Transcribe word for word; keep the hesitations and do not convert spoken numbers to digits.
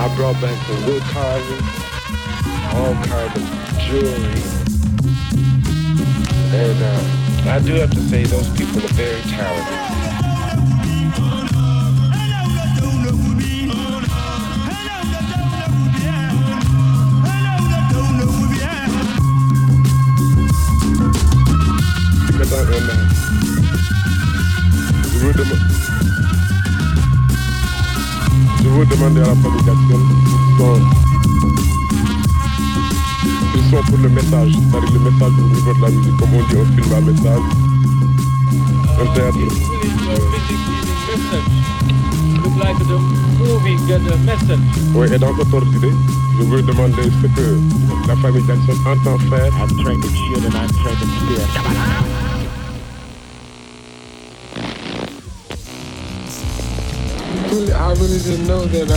I brought back some wood carving, all kinds of jewelry. And uh, I do have to say those people are very talented. Je veux, dem- je veux demander à la famille Jackson, ils sont, ils sont pour le message, c'est-à-dire le message au niveau de la musique, comme on dit, un film à message, un théâtre. Look like the movie get a message. Oui, et dans cette ordre d'idée, je veux demander ce que la famille Jackson entend faire. I'm trying to chill and I'm trying to spirit. I really didn't know that.